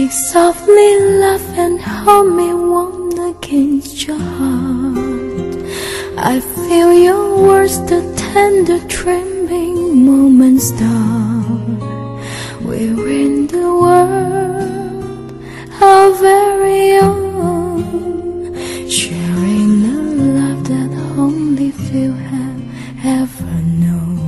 Speak softly, love, and hold me warm against your heart. I feel your words, the tender trembling moments start. We're in the world, our very own, sharing the love that only few have ever known.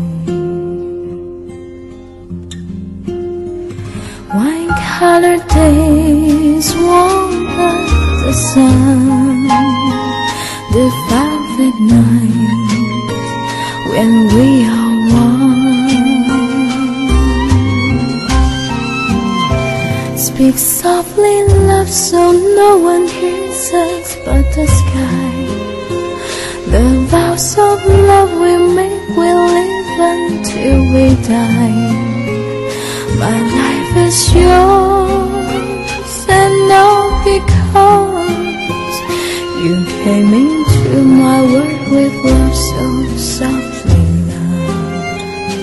Wine-colored days warm by the sun, the velvet night when we are one. Speak softly, love, so no one hears us but the sky. The vows of love we make, we live until we die. My life is yours, and all because you came into my world with love so softly, love.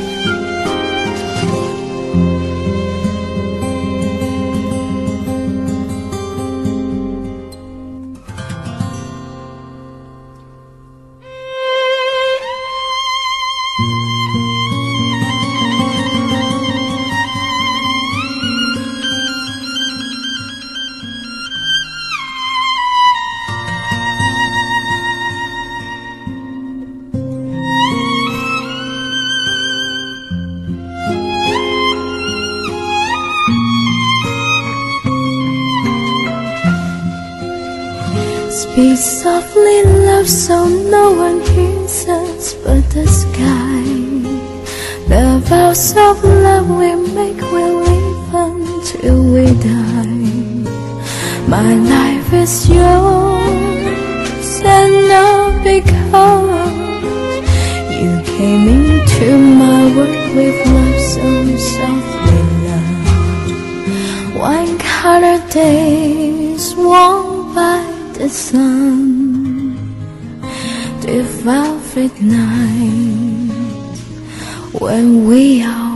Speak softly, love, so no one hears us but the sky. The vows of love we make, we live until we die. My life is yours, and all because you came into my world with love so softly, love. Wine-colored days warm by the sun, the velvet night when we are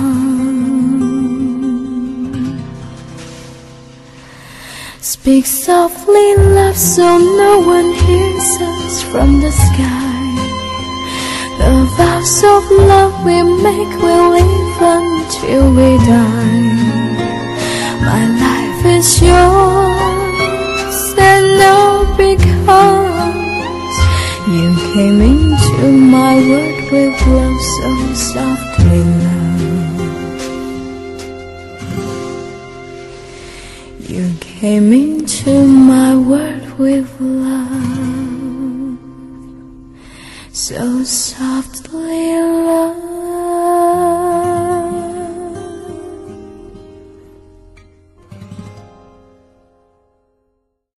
one. Speak softly, love, so no one hears us from the sky. The vows of love we make, we live until we die. My life is yours, and all because you came into my world with love so softly, love. You came into my world with love so softly, love.